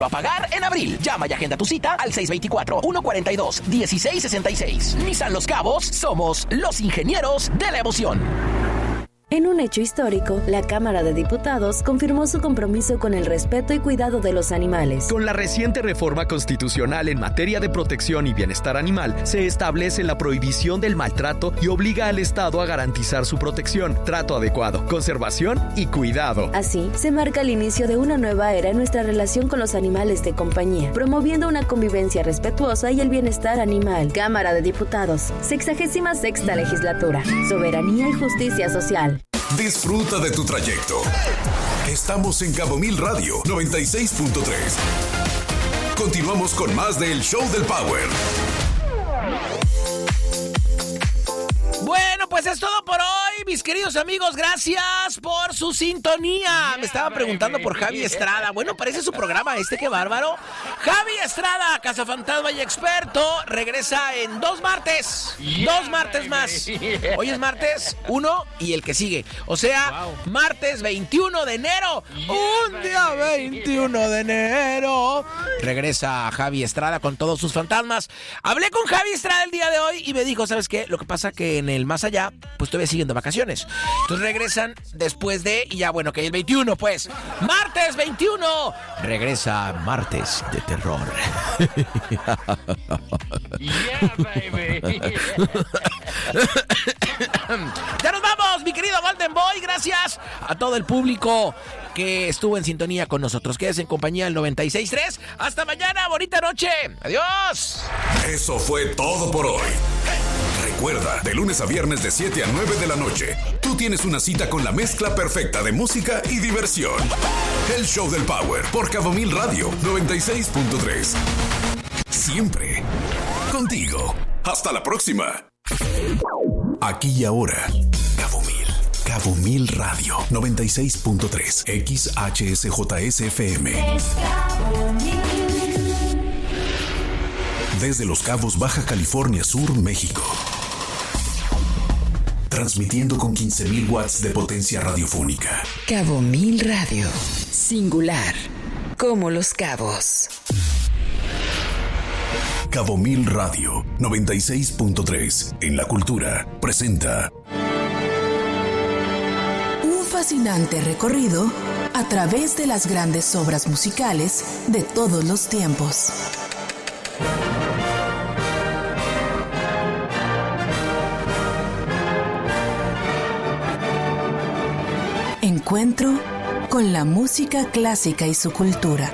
A pagar en abril. Llama y agenda tu cita al 624-142-1666. Nissan Los Cabos, somos los ingenieros de la emoción. En un hecho histórico, la Cámara de Diputados confirmó su compromiso con el respeto y cuidado de los animales. Con la reciente reforma constitucional en materia de protección y bienestar animal, se establece la prohibición del maltrato y obliga al Estado a garantizar su protección, trato adecuado, conservación y cuidado. Así, se marca el inicio de una nueva era en nuestra relación con los animales de compañía, promoviendo una convivencia respetuosa y el bienestar animal. Cámara de Diputados, 66ª Legislatura. Soberanía y justicia social. Disfruta de tu trayecto. Estamos en Cabo Mil Radio 96.3. Continuamos con más del Show del Power. Bueno, pues es todo por hoy, mis queridos amigos. Gracias por su sintonía. Me estaban preguntando por Javi Estrada. Bueno, parece su programa qué bárbaro. Javi Estrada, cazafantasma y experto, regresa en 2 martes. 2 martes más. Hoy es martes 1 y el que sigue. O sea, martes 21 de enero. Un día 21 de enero. Regresa Javi Estrada con todos sus fantasmas. Hablé con Javi Estrada el día de hoy y me dijo, ¿sabes qué? Lo que pasa que en el más allá, pues todavía siguen de vacaciones. Entonces regresan después de, y ya bueno, que el 21, pues. Martes 21. Regresa martes de terror. Yeah, baby. Ya nos vamos, mi querido Golden Boy. Gracias a todo el público que estuvo en sintonía con nosotros. Quédese en compañía del 96.3. Hasta mañana, bonita noche. Adiós. Eso fue todo por hoy. Recuerda, de lunes a viernes de 7 a 9 de la noche, tú tienes una cita con la mezcla perfecta de música y diversión. El Show del Power por Cabo Mil Radio 96.3. Siempre contigo. Hasta la próxima. Aquí y ahora, Cabo Mil Radio 96.3 XHSJSFM. Desde Los Cabos, Baja California Sur, México. Transmitiendo con 15,000 watts de potencia radiofónica. Cabo Mil Radio. Singular. Como Los Cabos. Cabo Mil Radio 96.3 en la cultura presenta Un fascinante recorrido a través de las grandes obras musicales de todos los tiempos. Encuentro con la música clásica y su cultura.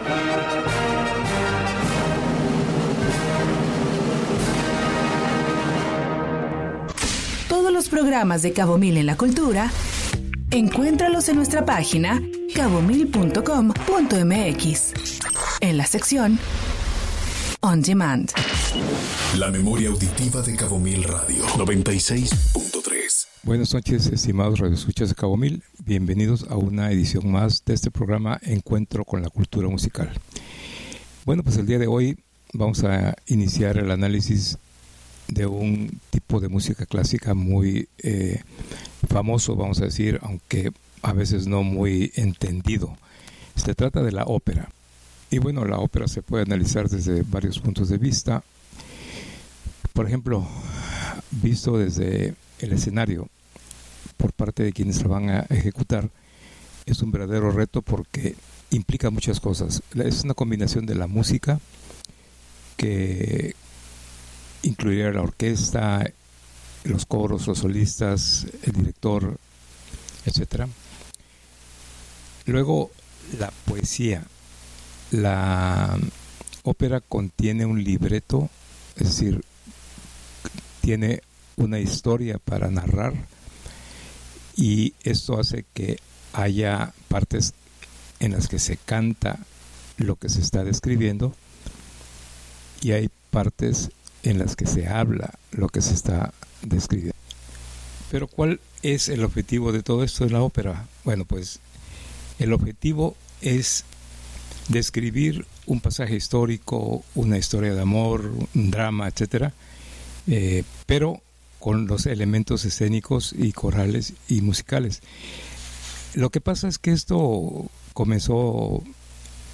Todos los programas de Cabo Mil en la cultura, encuéntralos en nuestra página cabomil.com.mx, en la sección On Demand. la memoria auditiva de Cabo Mil Radio 96.3. Buenas noches, estimados radioescuchas de Cabo Mil. Bienvenidos a una edición más de este programa Encuentro con la cultura musical. Bueno, pues el día de hoy vamos a iniciar el análisis de un tipo de música clásica muy famoso, vamos a decir, aunque a veces no muy entendido. Se trata de la ópera. Y bueno, la ópera se puede analizar desde varios puntos de vista. Por ejemplo, visto desde el escenario por parte de quienes la van a ejecutar, es un verdadero reto porque implica muchas cosas. Es una combinación de la música, que incluiría la orquesta, los coros, los solistas, el director, etcétera. Luego, la poesía. La ópera contiene un libreto, es decir, tiene una historia para narrar, y esto hace que haya partes en las que se canta lo que se está describiendo y hay partes en las que se habla lo que se está describiendo. Pero ¿cuál es el objetivo de todo esto de la ópera? Bueno, pues el objetivo es describir un pasaje histórico, una historia de amor, un drama, etcétera, pero con los elementos escénicos y corales y musicales. Lo que pasa es que esto comenzó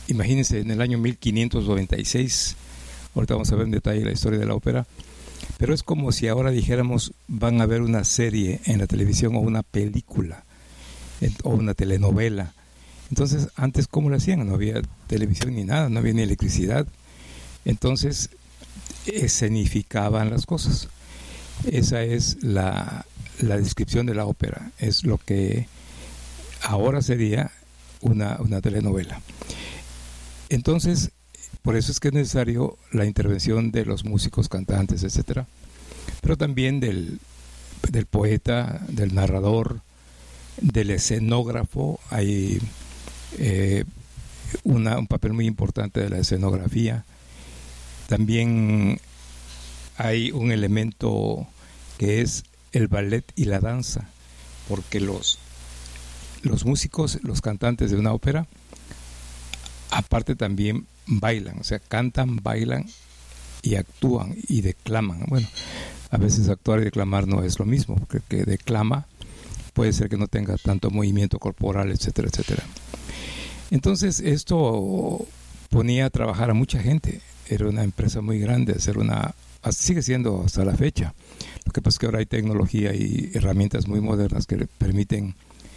imagínense, en el año 1596, ahorita vamos a ver en detalle la historia de la ópera, pero es como si ahora dijéramos van a ver una serie en la televisión o una película o una telenovela. Entonces, antes, ¿cómo lo hacían? No había televisión ni nada, no había ni electricidad. Entonces, escenificaban las cosas. Esa es la descripción de la ópera. Es lo que ahora sería una telenovela. Entonces, por eso es que es necesario la intervención de los músicos, cantantes, etcétera, pero también del poeta, del narrador, del escenógrafo. Hay un papel muy importante de la escenografía. También hay un elemento que es el ballet y la danza, porque los músicos, los cantantes de una ópera, aparte también bailan, o sea, cantan, bailan y actúan y declaman. Bueno, a veces actuar y declamar no es lo mismo, porque el que declama puede ser que no tenga tanto movimiento corporal, etcétera, etcétera. Entonces, esto ponía a trabajar a mucha gente. Era una empresa muy grande, sigue siendo hasta la fecha. Lo que pasa es que ahora hay tecnología y herramientas muy modernas que le permiten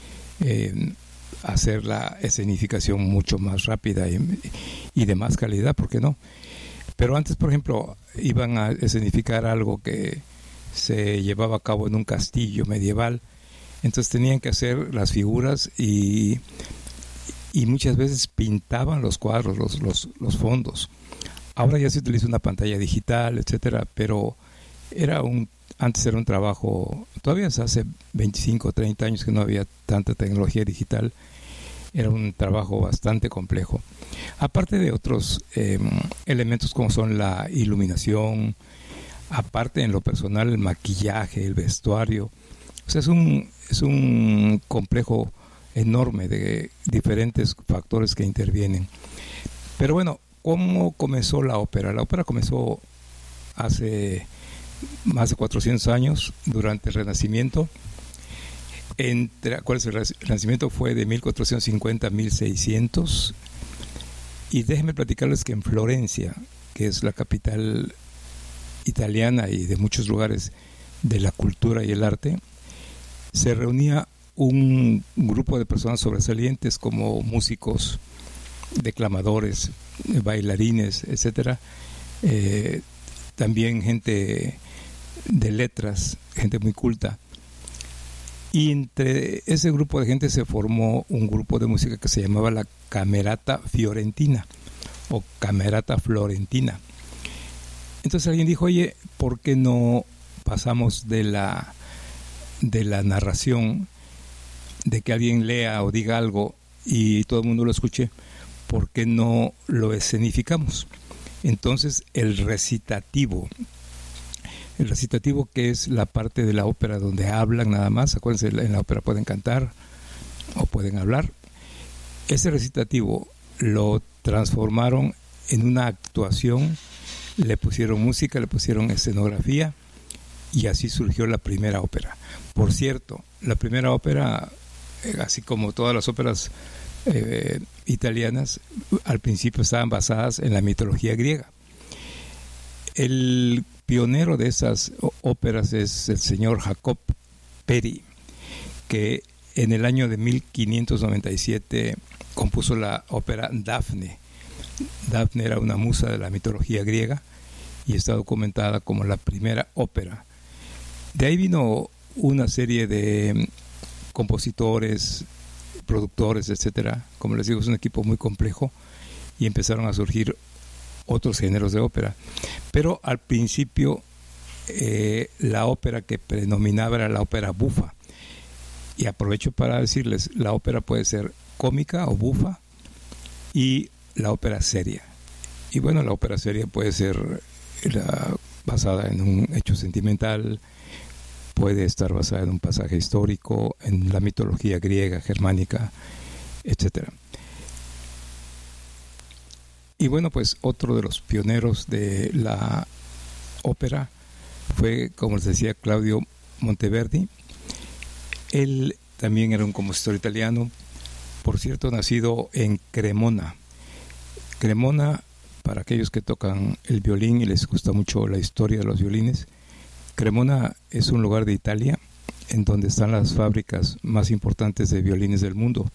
hacer la escenificación mucho más rápida y de más calidad, ¿por qué no? Pero antes, por ejemplo, iban a escenificar algo que se llevaba a cabo en un castillo medieval, entonces tenían que hacer las figuras y muchas veces pintaban los cuadros, los fondos. Ahora ya se utiliza una pantalla digital, etcétera, pero antes era un trabajo, todavía hace 25 o 30 años que no había tanta tecnología digital, era un trabajo bastante complejo. Aparte de otros elementos como son la iluminación, aparte en lo personal el maquillaje, el vestuario, o sea, es un complejo enorme de diferentes factores que intervienen. Pero bueno, ¿cómo comenzó la ópera? La ópera comenzó hace más de 400 años, durante el Renacimiento. ¿Cuál es el Renacimiento? Fue de 1450 a 1600. Y déjenme platicarles que en Florencia, que es la capital italiana y de muchos lugares de la cultura y el arte, se reunía un grupo de personas sobresalientes como músicos, declamadores, bailarines, etcétera, también gente de letras, gente muy culta. Y entre ese grupo de gente se formó un grupo de música que se llamaba la Camerata Fiorentina o Camerata Florentina. Entonces alguien dijo, oye, ¿por qué no pasamos de la narración, de que alguien lea o diga algo y todo el mundo lo escuche? ¿Por qué no lo escenificamos? Entonces el recitativo, que es la parte de la ópera donde hablan nada más, acuérdense, en la ópera pueden cantar o pueden hablar, ese recitativo lo transformaron en una actuación, le pusieron música, le pusieron escenografía y así surgió la primera ópera. Por cierto, la primera ópera, así como todas las óperas italianas, al principio estaban basadas en la mitología griega. El pionero de esas óperas es el señor Jacob Peri, que en el año de 1597 compuso la ópera Dafne. Dafne era una musa de la mitología griega y está documentada como la primera ópera. De ahí vino una serie de compositores, productores, etcétera. Como les digo, es un equipo muy complejo y empezaron a surgir otros géneros de ópera. Pero al principio la ópera que predominaba era la ópera bufa. Y aprovecho para decirles, la ópera puede ser cómica o bufa y la ópera seria. Y bueno, la ópera seria puede ser basada en un hecho sentimental, puede estar basada en un pasaje histórico, en la mitología griega, germánica, etcétera. Y bueno, pues otro de los pioneros de la ópera fue, como les decía, Claudio Monteverdi. Él también era un compositor italiano, por cierto, nacido en Cremona. Cremona, para aquellos que tocan el violín y les gusta mucho la historia de los violines, Cremona es un lugar de Italia en donde están las fábricas más importantes de violines del mundo.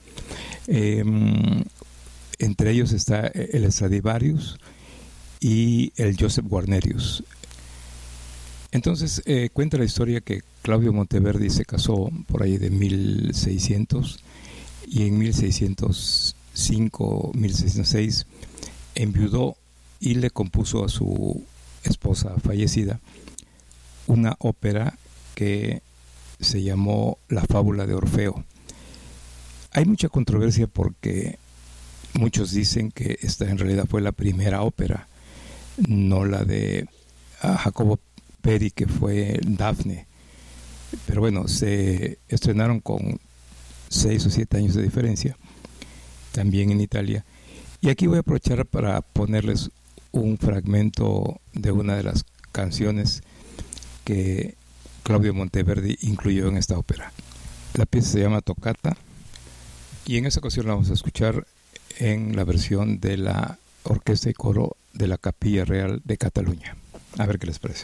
Entre ellos está el Stradivarius y el Joseph Guarnerius. Entonces cuenta la historia que Claudio Monteverdi se casó por ahí de 1600 y en 1605, 1606 enviudó y le compuso a su esposa fallecida una ópera que se llamó La Fábula de Orfeo. Hay mucha controversia porque muchos dicen que esta en realidad fue la primera ópera, no la de Jacopo Peri, que fue Dafne. Pero bueno, se estrenaron con 6 o 7 años de diferencia, también en Italia. Y aquí voy a aprovechar para ponerles un fragmento de una de las canciones que Claudio Monteverdi incluyó en esta ópera. La pieza se llama Toccata y en esa ocasión la vamos a escuchar en la versión de la orquesta y coro de la Capilla Real de Cataluña. A ver qué les parece.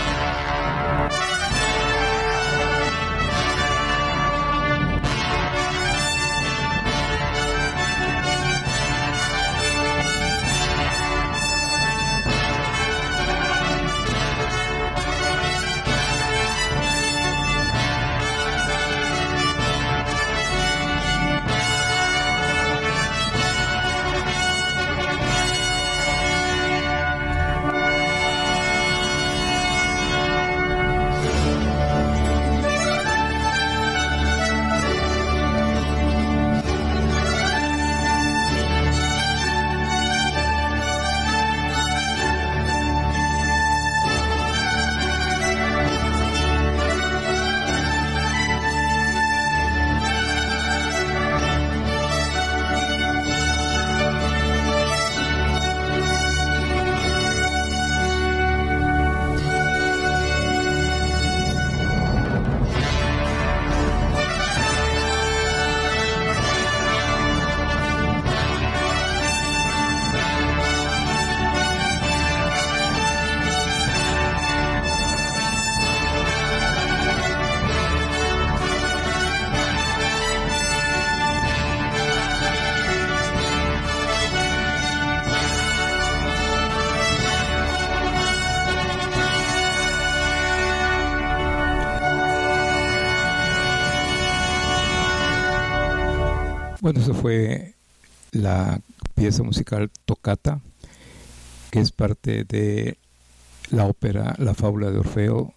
Bueno, eso fue la pieza musical Toccata, que es parte de la ópera La Fábula de Orfeo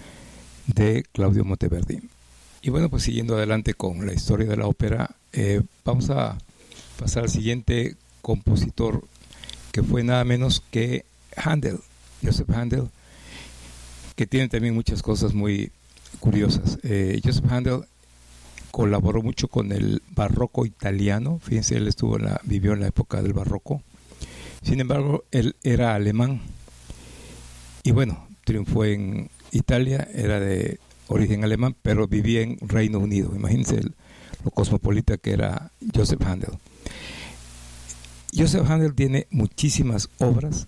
de Claudio Monteverdi. Y bueno, pues siguiendo adelante con la historia de la ópera, vamos a pasar al siguiente compositor, que fue nada menos que Händel, Joseph Händel, que tiene también muchas cosas muy curiosas. Joseph Händel colaboró mucho con el barroco italiano. Fíjense, él vivió en la época del barroco. Sin embargo, él era alemán y bueno, triunfó en Italia, era de origen alemán, pero vivía en Reino Unido. Imagínense lo cosmopolita que era Joseph Händel. Joseph Händel tiene muchísimas obras.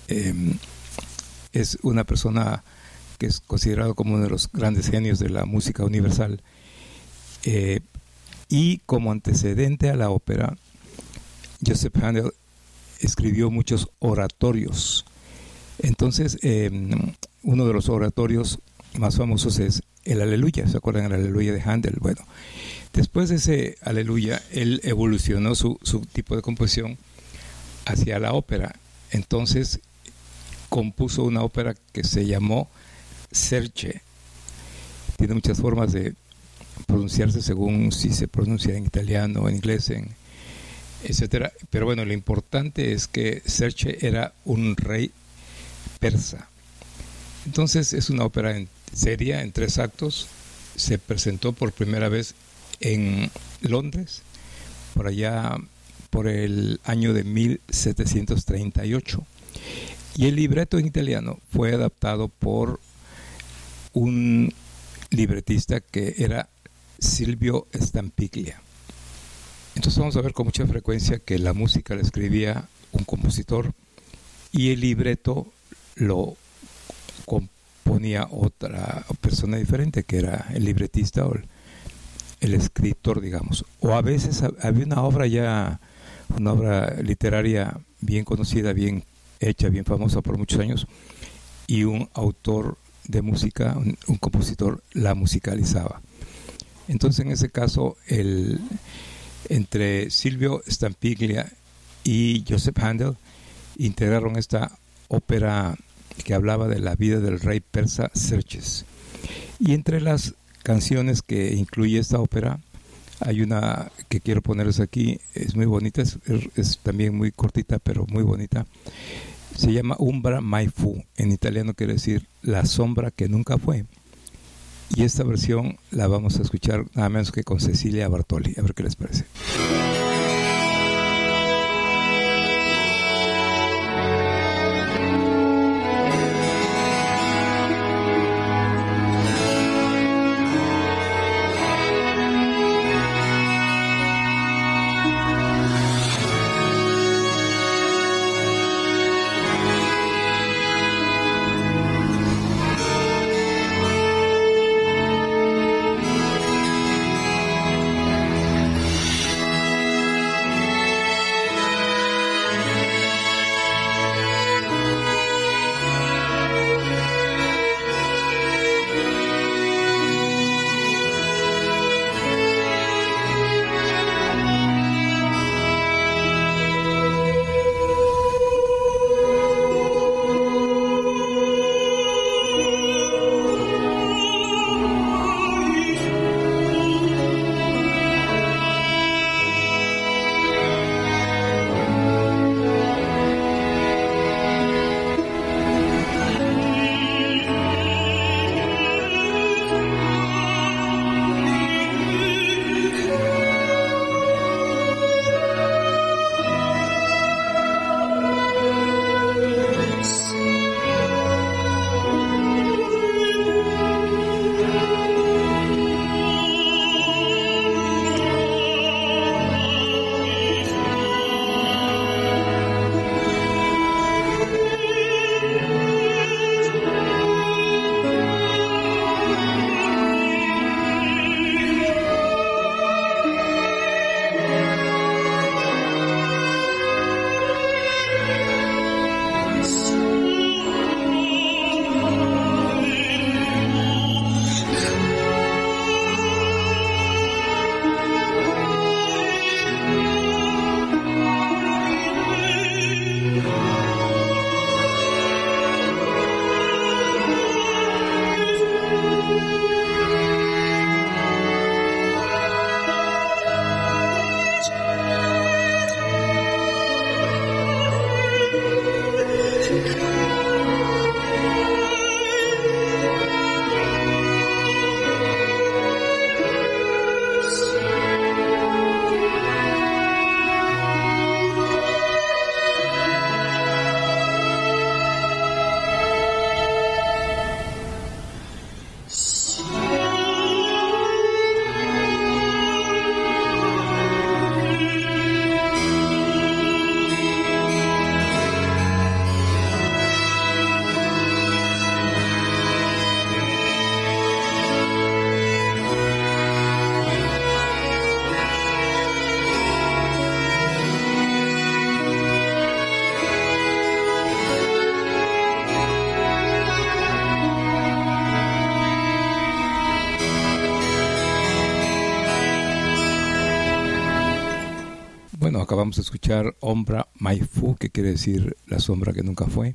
Es una persona que es considerado como uno de los grandes genios de la música universal. Y como antecedente a la ópera, Joseph Händel escribió muchos oratorios. Entonces, uno de los oratorios más famosos es el Aleluya. ¿Se acuerdan del Aleluya de Händel? Bueno, después de ese Aleluya, él evolucionó su tipo de composición hacia la ópera. Entonces, compuso una ópera que se llamó Serce. Tiene muchas formas de pronunciarse según si se pronuncia en italiano, en inglés, etcétera. Pero bueno, lo importante es que Serce era un rey persa. Entonces es una ópera seria en 3 actos. Se presentó por primera vez en Londres, por allá por el año de 1738. Y el libreto en italiano fue adaptado por un libretista que era Silvio Stampiglia. Entonces vamos a ver con mucha frecuencia que la música la escribía un compositor, y el libreto lo componía otra persona diferente, que era el libretista o el escritor, digamos. O a veces había una obra literaria bien conocida, bien hecha, bien famosa por muchos años, y un autor de música, un compositor, la musicalizaba. Entonces, en ese caso, entre Silvio Stampiglia y Joseph Handel integraron esta ópera que hablaba de la vida del rey persa Xerxes. Y entre las canciones que incluye esta ópera hay una que quiero ponerles aquí, es muy bonita, es también muy cortita pero muy bonita. Se llama Ombra Mai Fu, en italiano quiere decir la sombra que nunca fue. Y esta versión la vamos a escuchar nada menos que con Cecilia Bartoli, a ver qué les parece. Bueno, acabamos de escuchar Ombra Mai Fu, que quiere decir la sombra que nunca fue.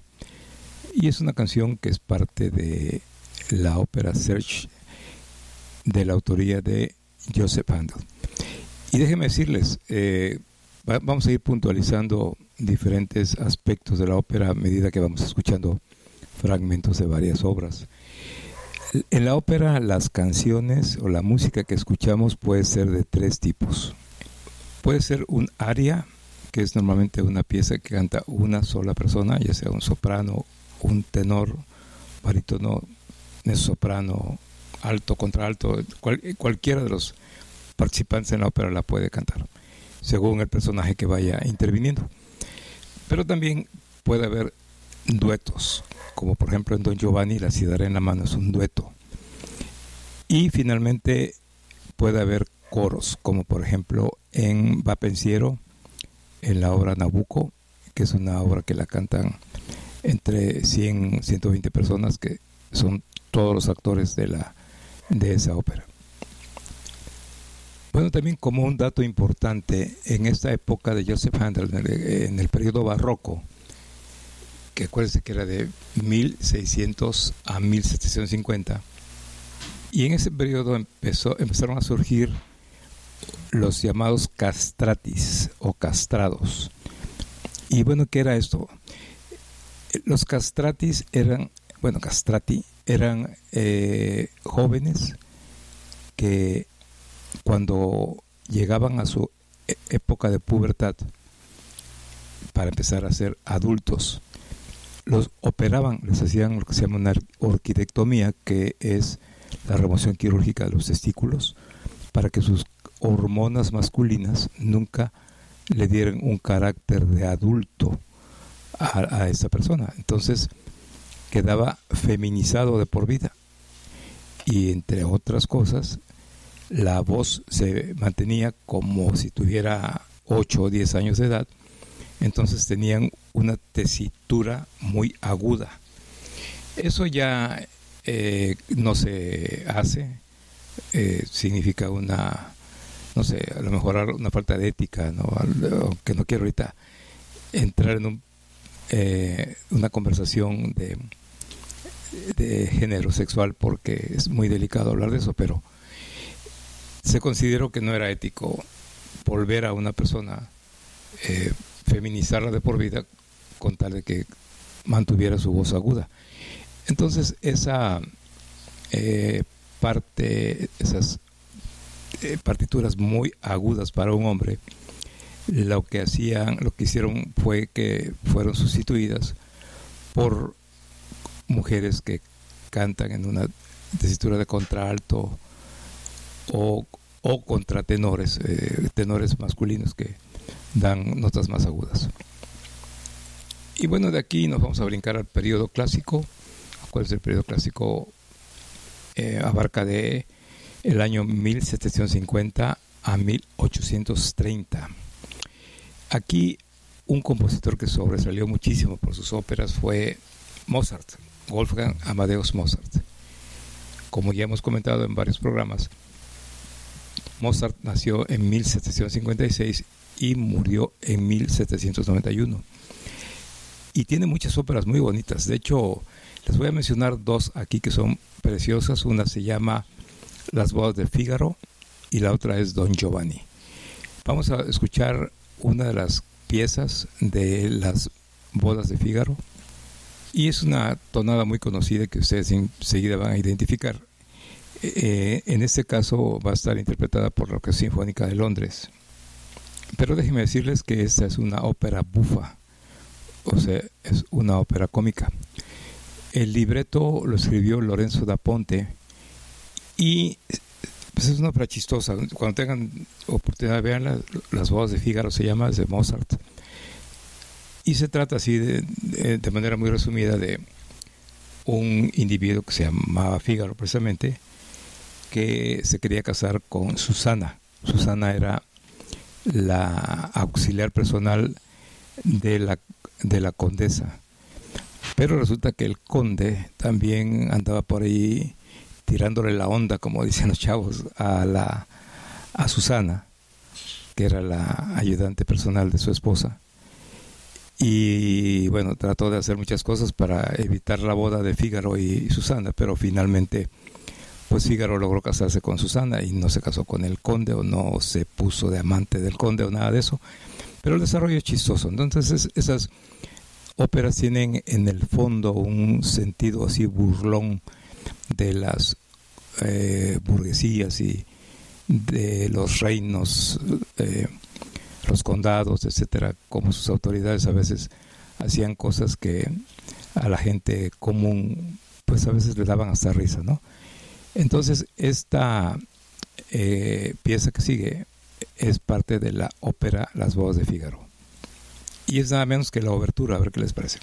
Y es una canción que es parte de la ópera Xerxes, de la autoría de Joseph Handel. Y déjenme decirles, vamos a ir puntualizando diferentes aspectos de la ópera a medida que vamos escuchando fragmentos de varias obras. En la ópera, las canciones o la música que escuchamos puede ser de tres tipos. Puede ser un aria, que es normalmente una pieza que canta una sola persona, ya sea un soprano, un tenor, barítono, mezzosoprano, alto, contralto, cualquiera de los participantes en la ópera la puede cantar, según el personaje que vaya interviniendo. Pero también puede haber duetos, como por ejemplo en Don Giovanni, La Cítara en la mano es un dueto. Y finalmente puede haber coros, como por ejemplo en Va Pensiero, en la obra Nabucco, que es una obra que la cantan entre 100 120 personas, que son todos los actores de esa ópera. Bueno, también como un dato importante, en esta época de Joseph Haendel, en el periodo barroco, que acuérdense que era de 1600 a 1750, y en ese periodo empezaron a surgir los llamados castratis o castrados. Y bueno, ¿qué era esto? Los castratis castrati eran jóvenes que cuando llegaban a su época de pubertad, para empezar a ser adultos, los operaban, les hacían lo que se llama una orquidectomía, que es la remoción quirúrgica de los testículos, para que sus hormonas masculinas nunca le dieran un carácter de adulto a esta persona. Entonces quedaba feminizado de por vida, y entre otras cosas la voz se mantenía como si tuviera 8 o 10 años de edad. Entonces tenían una tesitura muy aguda. Eso ya no se hace. Significa no sé, a lo mejor una falta de ética, ¿no? Aunque no quiero ahorita entrar en una conversación de género sexual, porque es muy delicado hablar de eso, pero se consideró que no era ético volver a una persona, feminizarla de por vida, con tal de que mantuviera su voz aguda. Entonces esas partituras muy agudas para un hombre, lo que hicieron fue que fueron sustituidas por mujeres que cantan en una tesitura de contralto o contratenores, tenores masculinos que dan notas más agudas. Y bueno, de aquí nos vamos a brincar al periodo clásico. Acuérdense, el periodo clásico abarca de el año 1750 a 1830. Aquí un compositor que sobresalió muchísimo por sus óperas fue Mozart, Wolfgang Amadeus Mozart. Como ya hemos comentado en varios programas, Mozart nació en 1756 y murió en 1791. Y tiene muchas óperas muy bonitas. De hecho, les voy a mencionar dos aquí que son preciosas. Una se llama Las bodas de Fígaro y la otra es Don Giovanni. Vamos a escuchar una de las piezas de Las bodas de Fígaro, y es una tonada muy conocida que ustedes enseguida van a identificar. En este caso va a estar interpretada por la Orquesta Sinfónica de Londres. Pero déjenme decirles que esta es una ópera bufa, o sea, es una ópera cómica. El libreto lo escribió Lorenzo da Ponte, y pues es una ópera chistosa. Cuando tengan oportunidad, veanla. Las bodas de Fígaro se llama, es de Mozart, y se trata así de manera muy resumida de un individuo que se llamaba Fígaro precisamente, que se quería casar con Susana. Susana era la auxiliar personal de la condesa, pero resulta que el conde también andaba por ahí tirándole la onda, como dicen los chavos, a Susana, que era la ayudante personal de su esposa. Y bueno, trató de hacer muchas cosas para evitar la boda de Fígaro y Susana, pero finalmente pues Fígaro logró casarse con Susana y no se casó con el conde, o no se puso de amante del conde o nada de eso. Pero el desarrollo es chistoso. Entonces esas óperas tienen en el fondo un sentido así burlón de las burguesías y de los reinos, los condados, etcétera, como sus autoridades a veces hacían cosas que a la gente común pues a veces le daban hasta risa, ¿no? Entonces esta pieza que sigue es parte de la ópera Las bodas de Fígaro. y es nada menos que la obertura, a ver qué les parece.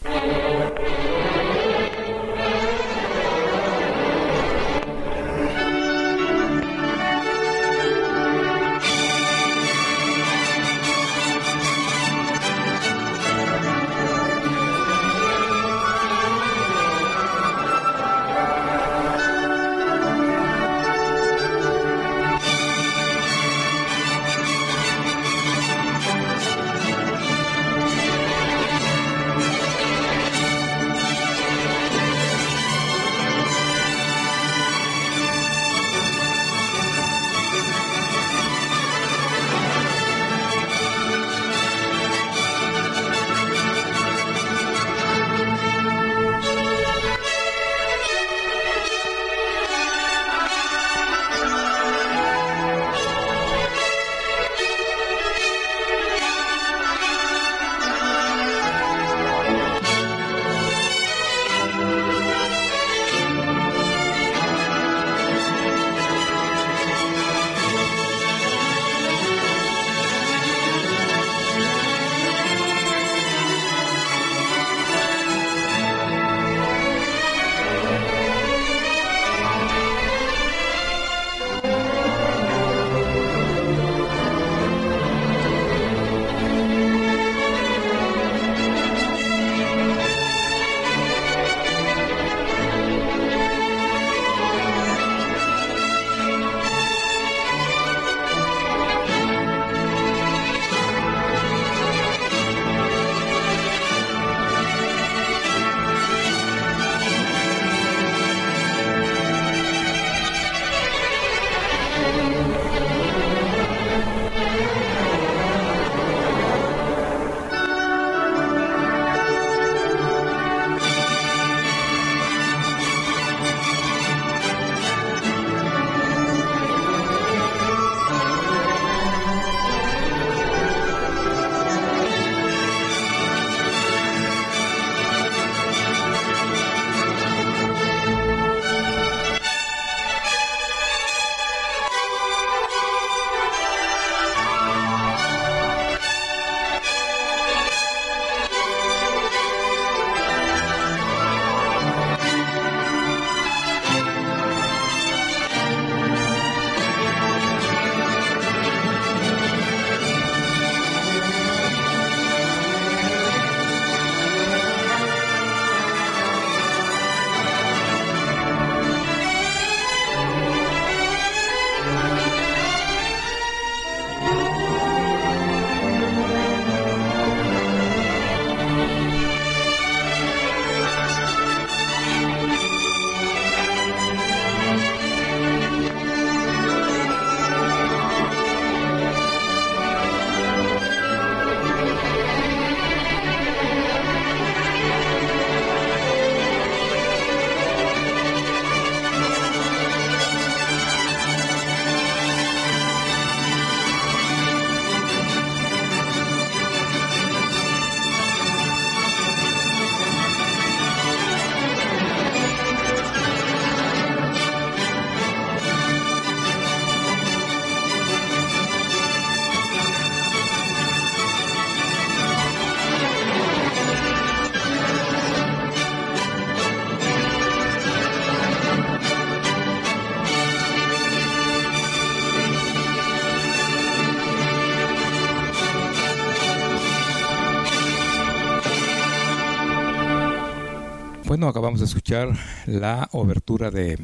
Bueno, acabamos de escuchar la obertura de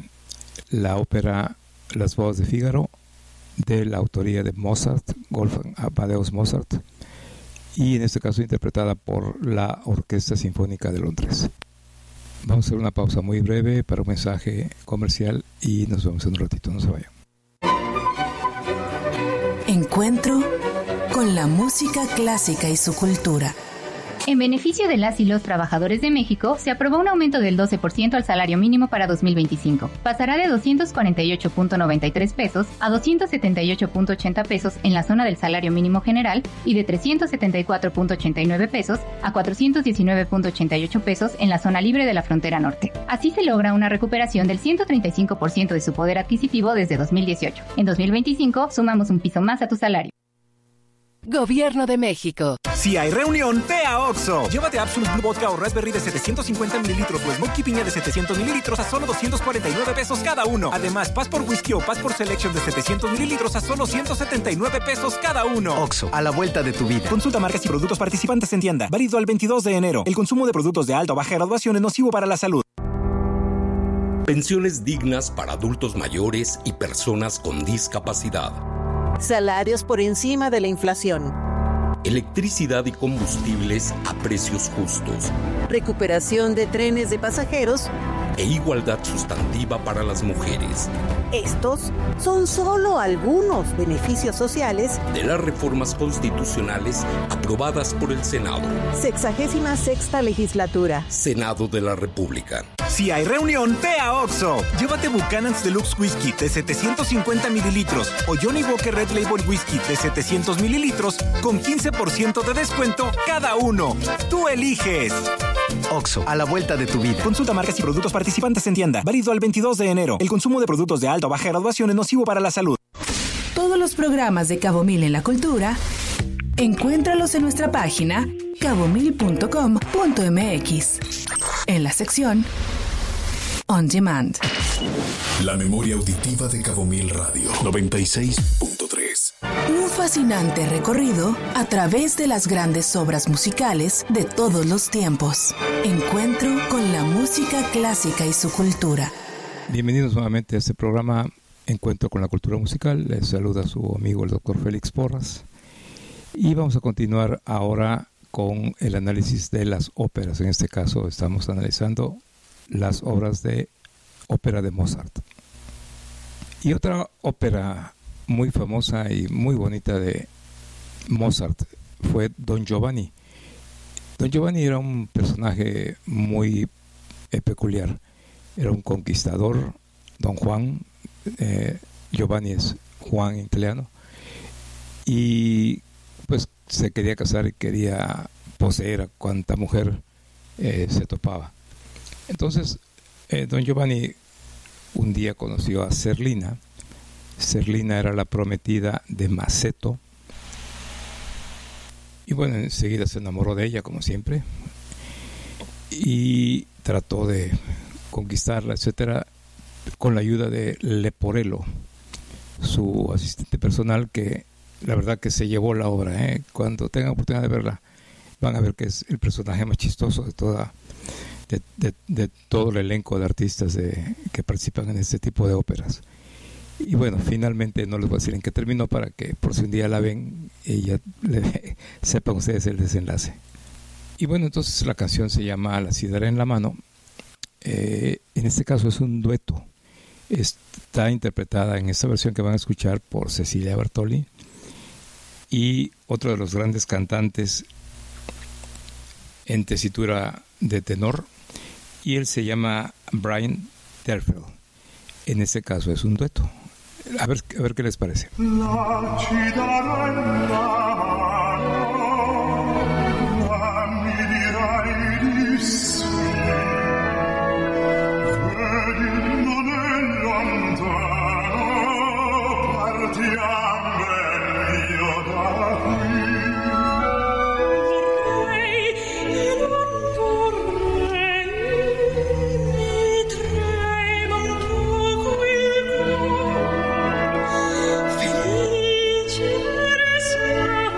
la ópera Las bodas de Fígaro, de la autoría de Mozart, Wolfgang Amadeus Mozart, y en este caso interpretada por la Orquesta Sinfónica de Londres. Vamos a hacer una pausa muy breve para un mensaje comercial y nos vemos en un ratito, no se vayan. Encuentro con la música clásica y su cultura. En beneficio de las y los trabajadores de México, se aprobó un aumento del 12% al salario mínimo para 2025. Pasará de 248.93 pesos a 278.80 pesos en la zona del salario mínimo general y de 374.89 pesos a 419.88 pesos en la zona libre de la frontera norte. Así se logra una recuperación del 135% de su poder adquisitivo desde 2018. En 2025, sumamos un piso más a tu salario. Gobierno de México. Si hay reunión, ve a Oxxo. Llévate Absolut Blue Vodka o Raspberry de 750 mililitros o Smoky Piña de 700 mililitros a solo 249 pesos cada uno. Además, Passport Whisky o Passport Selection de 700 mililitros a solo 179 pesos cada uno. Oxxo, a la vuelta de tu vida. Consulta marcas y productos participantes en tienda. Válido al 22 de enero. El consumo de productos de alta o baja graduación es nocivo para la salud. Pensiones dignas para adultos mayores y personas con discapacidad. Salarios por encima de la inflación. Electricidad y combustibles a precios justos. Recuperación de trenes de pasajeros. E igualdad sustantiva para las mujeres. Estos son solo algunos beneficios sociales de las reformas constitucionales aprobadas por el Senado. 66ª legislatura. Senado de la República. Si hay reunión, ve a Oxxo. Llévate Buchanan's Deluxe Whiskey de 750 mililitros o Johnny Walker Red Label Whiskey de 700 mililitros con 15% de descuento cada uno. Tú eliges. Oxxo, a la vuelta de tu vida. Consulta marcas y productos participantes en tienda. Válido al 22 de enero. El consumo de productos de alta o baja graduación es nocivo para la salud. Todos los programas de Cabo Mil en la Cultura, encuéntralos en nuestra página cabomil.com.mx. En la sección On Demand. La memoria auditiva de Cabo Mil Radio 96.3. Un fascinante recorrido a través de las grandes obras musicales de todos los tiempos. Encuentro con la música clásica y su cultura. Bienvenidos nuevamente a este programa Encuentro con la Cultura Musical. Les saluda su amigo el Dr. Félix Porras. Y vamos a continuar ahora con el análisis de las óperas. En este caso estamos analizando las obras de ópera de Mozart. Y otra ópera muy famosa y muy bonita de Mozart fue Don Giovanni. Don Giovanni era un personaje muy peculiar. Era un conquistador, Don Juan. Giovanni es Juan en italiano. Y pues se quería casar y quería poseer a cuanta mujer se topaba. Entonces, Don Giovanni un día conoció a Serlina. Serlina era la prometida de Maceto. Y bueno, enseguida se enamoró de ella, como siempre. Y trató de conquistarla, etcétera, con la ayuda de Leporello, su asistente personal, que la verdad que se llevó la obra. Cuando tengan oportunidad de verla, van a ver que es el personaje más chistoso de todo el elenco de artistas que participan en este tipo de óperas. Y bueno, finalmente no les voy a decir en qué terminó para que por si un día la ven y ya sepan ustedes el desenlace. Y bueno, entonces la canción se llama La cítara en la mano. En este caso es un dueto. Está interpretada en esta versión que van a escuchar por Cecilia Bartoli y otro de los grandes cantantes en tesitura de tenor, y él se llama Brian Terfel. En este caso es un dueto. A ver qué les parece. La cítara en la mano, mi dirai di sì, vedendo nel lontano, partiamo ben io da qui. Vorrei e non vorrei, mi trema un poco il cuore. Felice per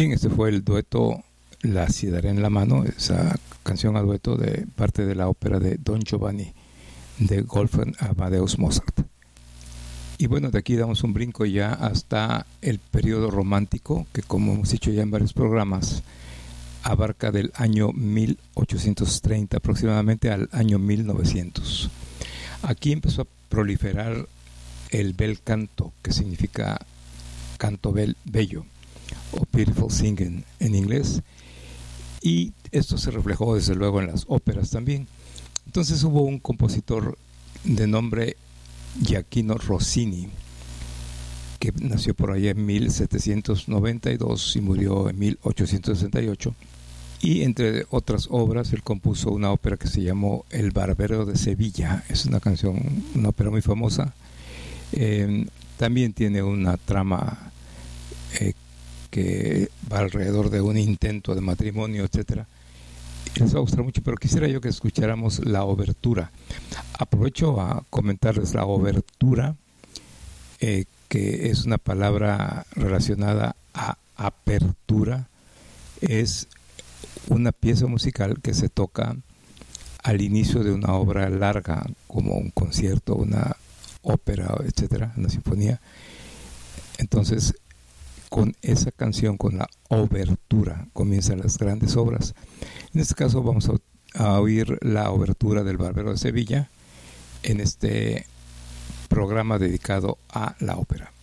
Bien, este fue el dueto La Ciudad en la Mano, esa canción a dueto de parte de la ópera de Don Giovanni de Wolfgang Amadeus Mozart. Y bueno, de aquí damos un brinco ya hasta el periodo romántico, que como hemos dicho ya en varios programas, abarca del año 1830 aproximadamente al año 1900. Aquí empezó a proliferar el bel canto, que significa canto bello, o beautiful singing en inglés, y esto se reflejó desde luego en las óperas también. Entonces hubo un compositor de nombre Gioachino Rossini, que nació por allá en 1792 y murió en 1868, y entre otras obras él compuso una ópera que se llamó El Barbero de Sevilla. Es una canción, una ópera muy famosa. También tiene una trama que va alrededor de un intento de matrimonio, etcétera. Les va a gustar mucho, pero quisiera yo que escucháramos la obertura. Aprovecho a comentarles la obertura, que es una palabra relacionada a apertura. Es una pieza musical que se toca al inicio de una obra larga, como un concierto, una ópera, etcétera, una sinfonía. Entonces, con esa canción, con la obertura, comienzan las grandes obras. En este caso vamos a oír la obertura del Barbero de Sevilla en este programa dedicado a la ópera.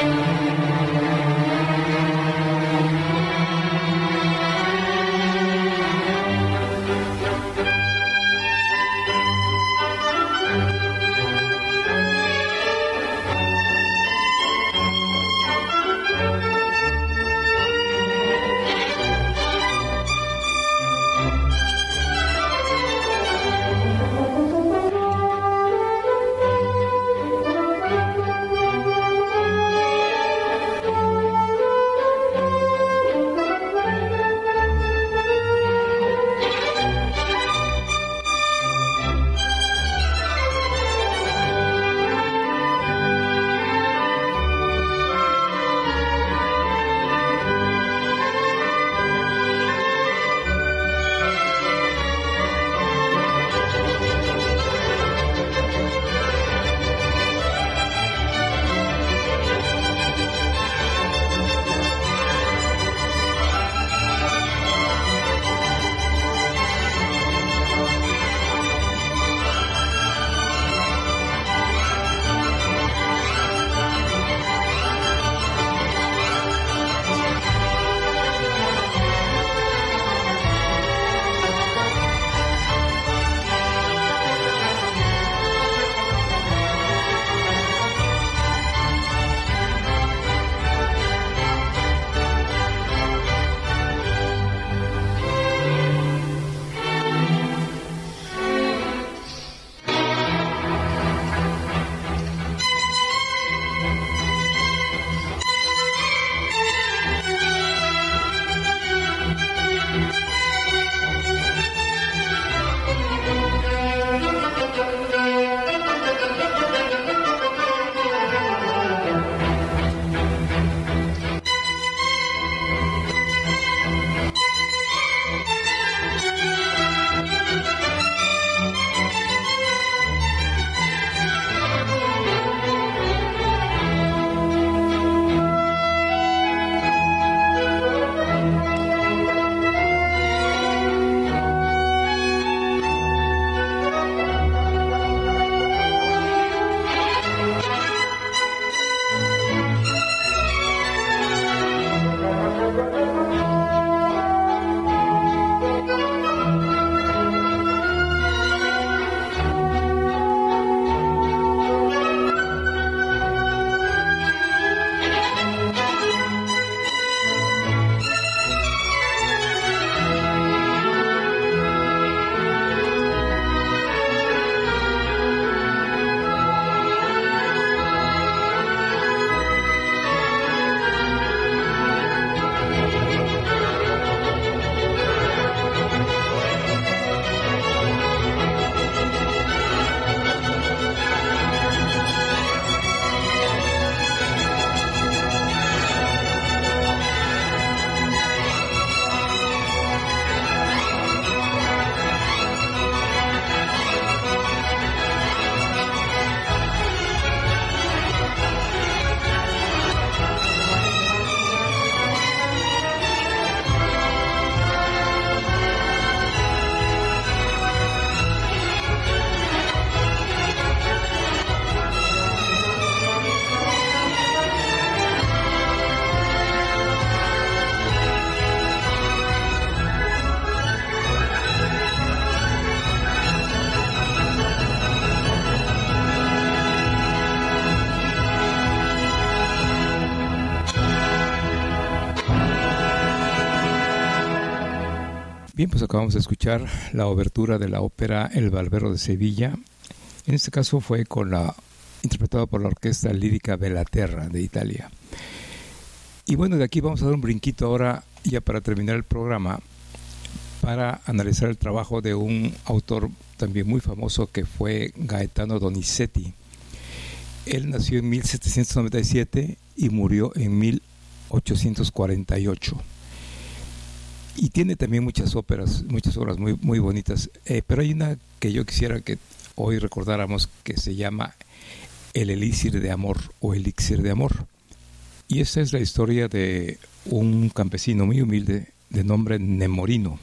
Bien, pues acabamos de escuchar la obertura de la ópera El Barbero de Sevilla. En este caso fue interpretado por la Orquesta Lírica Bellaterra de Italia. Y bueno, de aquí vamos a dar un brinquito ahora, ya para terminar el programa, para analizar el trabajo de un autor también muy famoso que fue Gaetano Donizetti. Él nació en 1797 y murió en 1848. Y tiene también muchas obras muy, muy bonitas. Pero hay una que yo quisiera que hoy recordáramos, que se llama El Elixir de Amor o Elixir de Amor. Y esta es la historia de un campesino muy humilde de nombre Nemorino,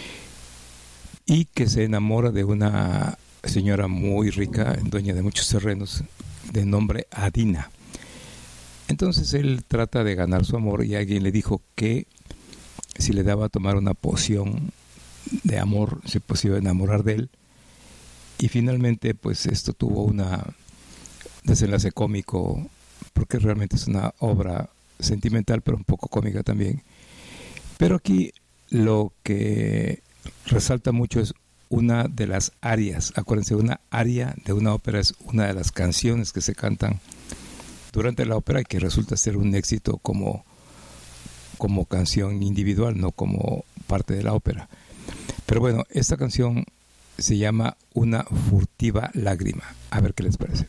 y que se enamora de una señora muy rica, dueña de muchos terrenos, de nombre Adina. Entonces él trata de ganar su amor y alguien le dijo que si le daba a tomar una poción de amor, se iba a enamorar de él. Y finalmente pues esto tuvo una desenlace cómico, porque realmente es una obra sentimental pero un poco cómica también. Pero aquí lo que resalta mucho es una de las arias. Acuérdense, una aria de una ópera es una de las canciones que se cantan durante la ópera y que resulta ser un éxito como canción individual, no como parte de la ópera. Pero bueno, esta canción se llama Una furtiva lágrima. A ver qué les parece.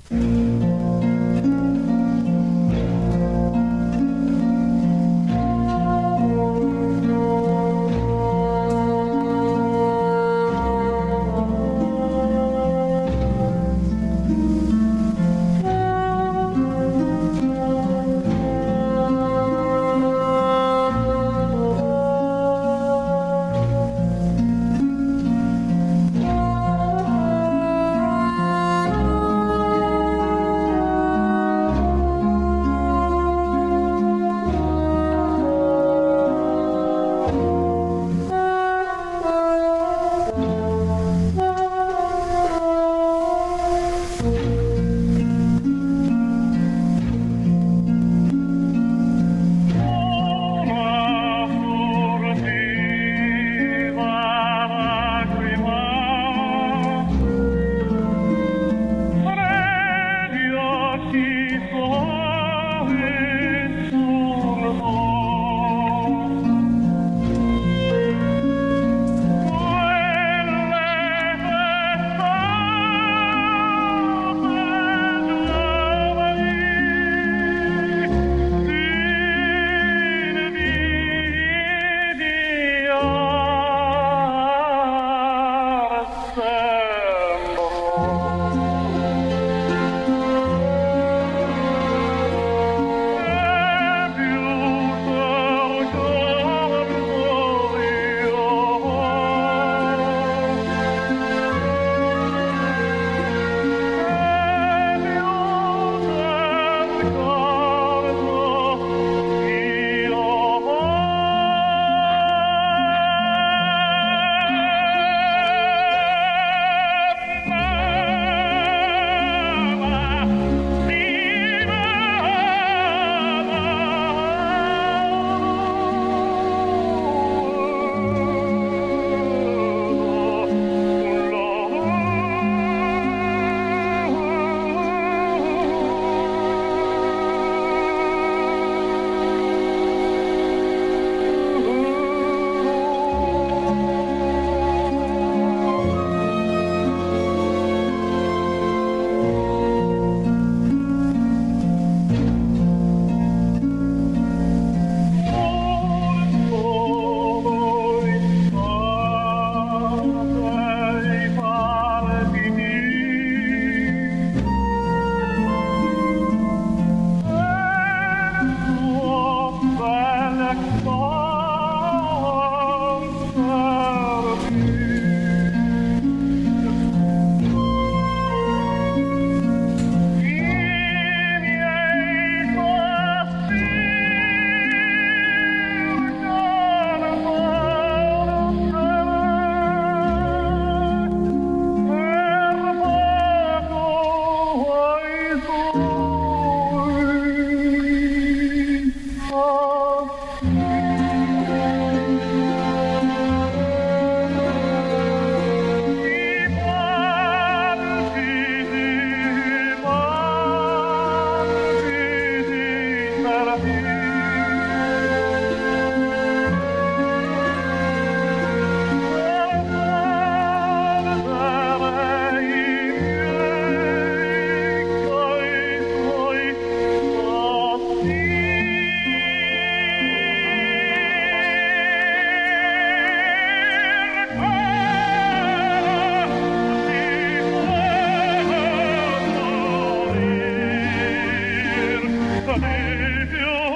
Savior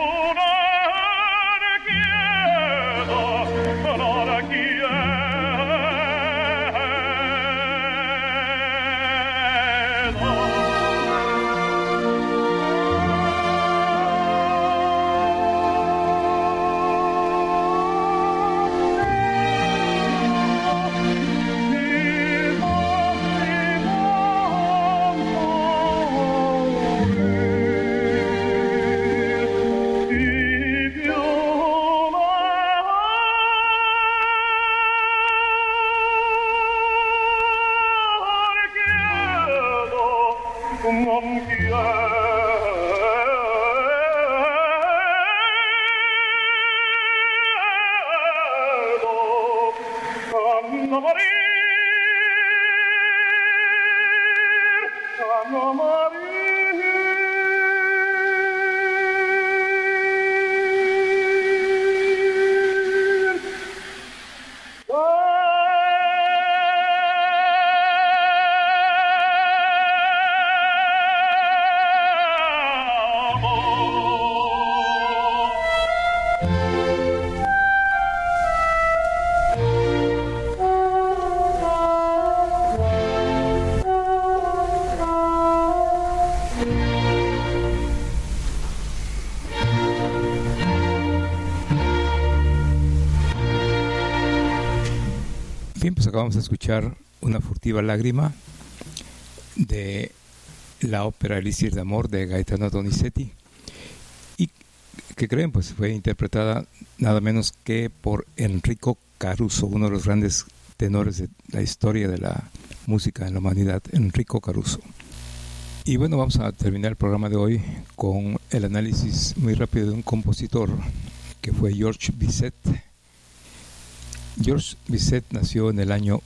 Bien, pues acabamos de escuchar Una furtiva lágrima de la ópera Elixir de Amor de Gaetano Donizetti. Y que creen, pues fue interpretada nada menos que por Enrico Caruso, uno de los grandes tenores de la historia de la música en la humanidad, Enrico Caruso. Y bueno, vamos a terminar el programa de hoy con el análisis muy rápido de un compositor que fue Georges Bizet. Georges Bizet nació en el año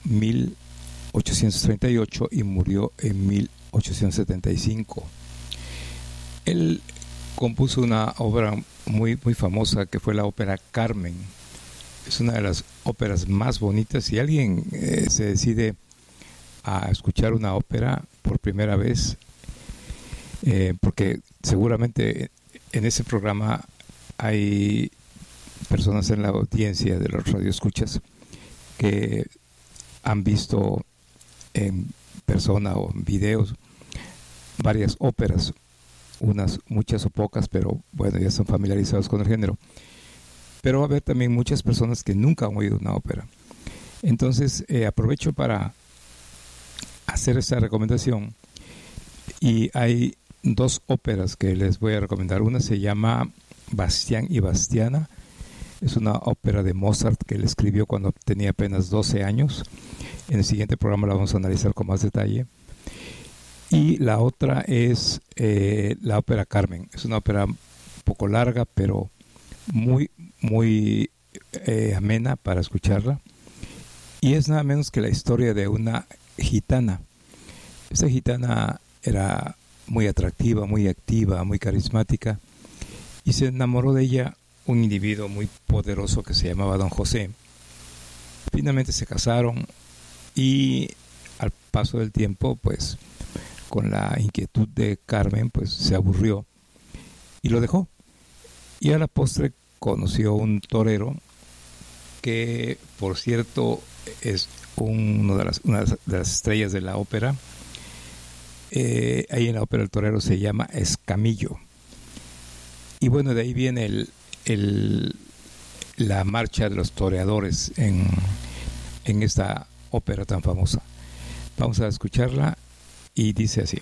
1838 y murió en 1875. Él compuso una obra muy famosa que fue la ópera Carmen. Es una de las óperas más bonitas. Si alguien se decide a escuchar una ópera por primera vez, porque seguramente en ese programa hay personas en la audiencia de los radioescuchas que han visto en persona o en videos varias óperas, muchas o pocas, pero bueno, ya están familiarizados con el género. Pero va a haber también muchas personas que nunca han oído una ópera. Entonces aprovecho para hacer esta recomendación, y hay dos óperas que les voy a recomendar. Una se llama Bastián y Bastiana. Es una ópera de Mozart que él escribió cuando tenía apenas 12 años. En el siguiente programa la vamos a analizar con más detalle. Y la otra es la ópera Carmen. Es una ópera un poco larga, pero muy amena para escucharla. Y es nada menos que la historia de una gitana. Esa gitana era muy atractiva, muy activa, muy carismática, y se enamoró de ella un individuo muy poderoso que se llamaba Don José. Finalmente se casaron, y al paso del tiempo, pues con la inquietud de Carmen, pues se aburrió y lo dejó. Y a la postre conoció un torero que, por cierto, es una de las estrellas de la ópera. Ahí en la ópera el torero se llama Escamillo. Y bueno, de ahí viene la marcha de los toreadores en esta ópera tan famosa. Vamos a escucharla, y dice así.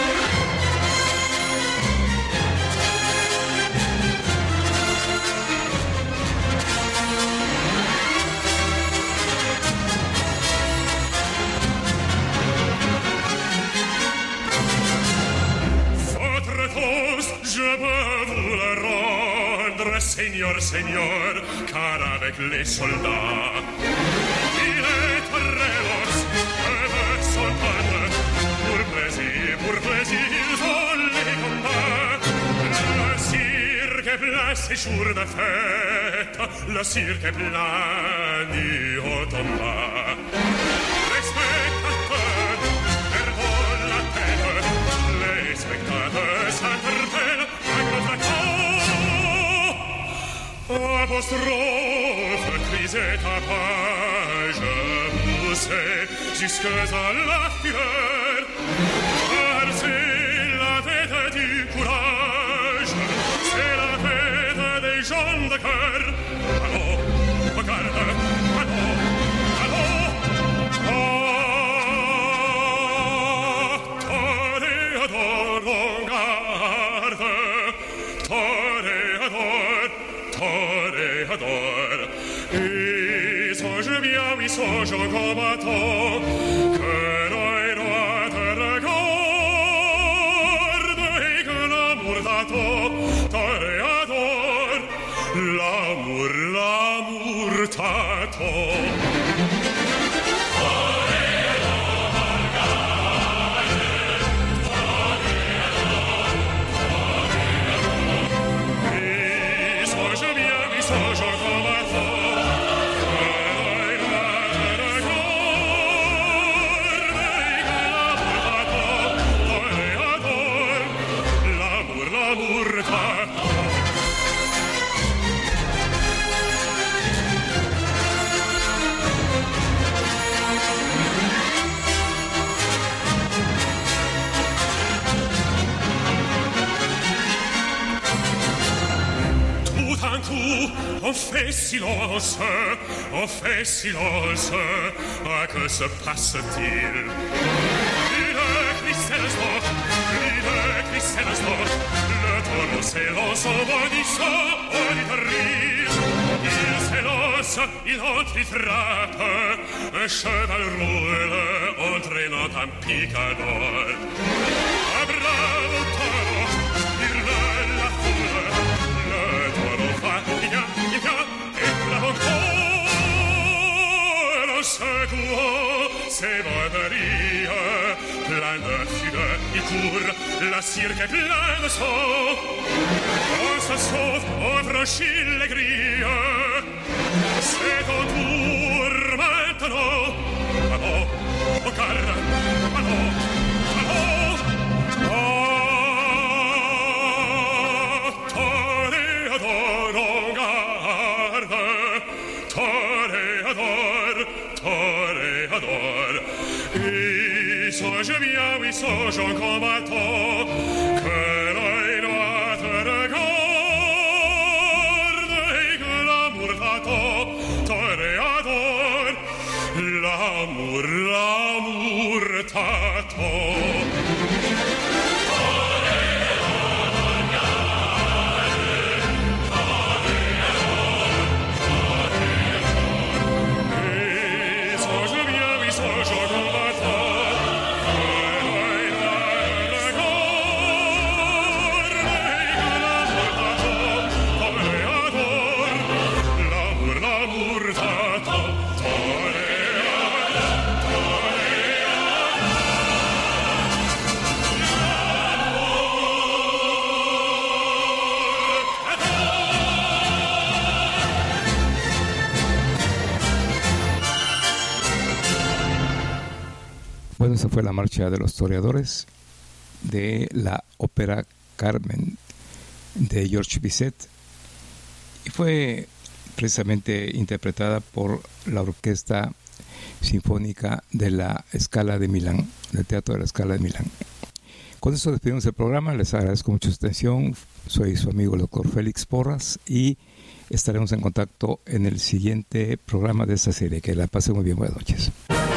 Seigneur, car avec les soldats, il est toreros sont ânes, pour plaisir, ils ont les combats. Le cirque est plein, c'est jour de fête, le cirque est plein, ni au tomba. Les spectateurs perdent la tête, les spectateurs s'interpellent à contre-temps. Apostrophe, cris et tapage poussés jusque à la fureur, car c'est la fête du courage, c'est la fête des gens de cœur. Allons, regarde, allons, allons, toréador, regarde, toréador, toréador, et songe bien, oui, songe au combattant, que roi te regarde, et que l'amour t'attend, toréador, l'amour t'attend. coup, on fait silence, ah, que se passe-t-il? Il glisse l'instant, le taureau s'élance en bondissant, on y arrive. Il s'élance, il entre, il frappe, un cheval roule, entraînant un picador. Un bravo taureau, hurle la foule, le taureau va, il vient, et clame encore, en secouant ses batteries, plein de fumée, il court, la cirque est pleine de sang. On se sauve, on franchit les grilles. C'est ton tour maintenant. Allons, au calme, allons. Toréador, en garde. Toréador. Oui, songe en combattant, que l'œil droit te regarde et que l'amour t'attend, Toréador, l'amour t'attend. Bueno, esa fue la marcha de los toreadores de la ópera Carmen de Georges Bizet y fue precisamente interpretada por la Orquesta Sinfónica de la Scala de Milán, del Teatro de la Scala de Milán. Con eso despedimos el programa, les agradezco mucho su atención, soy su amigo el doctor Félix Porras y estaremos en contacto en el siguiente programa de esta serie. Que la pasen muy bien, buenas noches.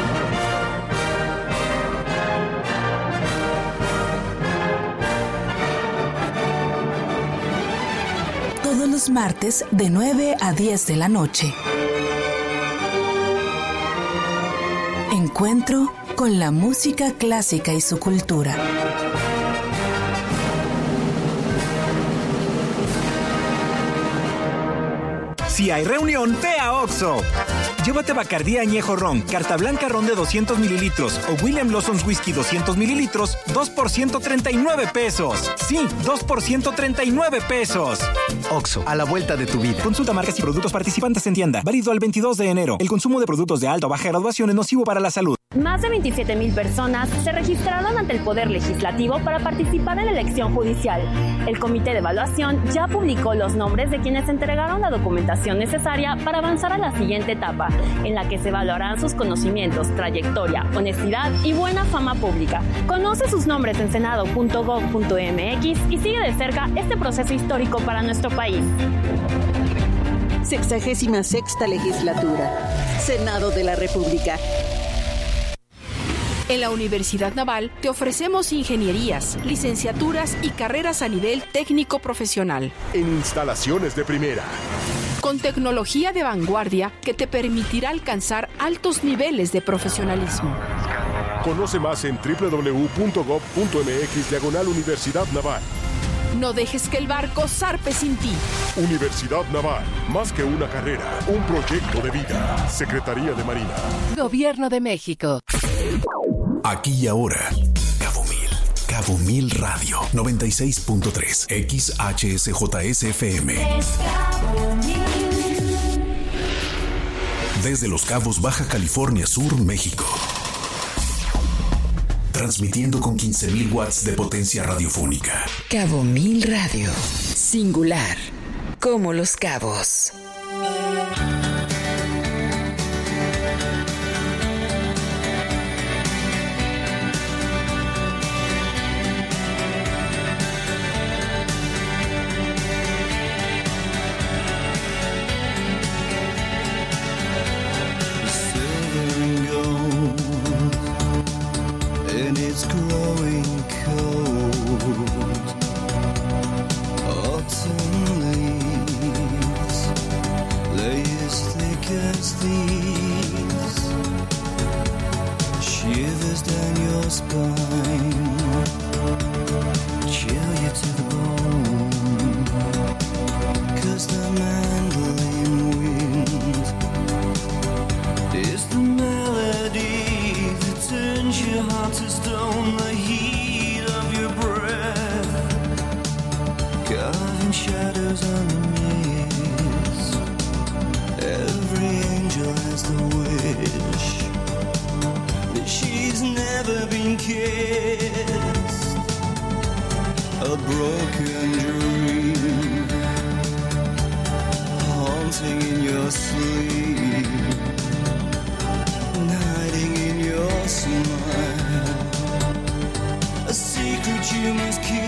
Todos los martes de 9 a 10 de la noche. Encuentro con la música clásica y su cultura. Si hay reunión, ve a OXXO. Llévate Bacardí Añejo Ron, Carta Blanca Ron de 200 mililitros o William Lawson's Whisky 200 mililitros, 2 por 139 pesos. Sí, 2 por 139 pesos. OXXO, a la vuelta de tu vida. Consulta marcas y productos participantes en tienda. Válido al 22 de enero. El consumo de productos de alta o baja graduación es nocivo para la salud. Más de 27,000 personas se registraron ante el Poder Legislativo para participar en la elección judicial. El Comité de Evaluación ya publicó los nombres de quienes entregaron la documentación necesaria para avanzar a la siguiente etapa, en la que se evaluarán sus conocimientos, trayectoria, honestidad y buena fama pública. Conoce sus nombres en senado.gov.mx y sigue de cerca este proceso histórico para nuestro país. 66ª Legislatura. Senado de la República. En la Universidad Naval te ofrecemos ingenierías, licenciaturas y carreras a nivel técnico profesional. En instalaciones de primera. Con tecnología de vanguardia que te permitirá alcanzar altos niveles de profesionalismo. Conoce más en www.gov.mx/Universidad Naval. No dejes que el barco zarpe sin ti. Universidad Naval, más que una carrera, un proyecto de vida. Secretaría de Marina. Gobierno de México. Aquí y ahora, Cabo Mil Radio 96.3 XHSJSFM. Desde Los Cabos, Baja California Sur, México. Transmitiendo con 15,000 watts de potencia radiofónica. Cabo Mil Radio. Singular. Como Los Cabos. spine, chill you to the bone, 'cause the mandolin wind is the melody that turns your heart to stone, the heat of your breath, carving shadows on the mist. Every angel has the wish that she's never been kissed. A broken dream haunting in your sleep, hiding in your smile, a secret you must keep.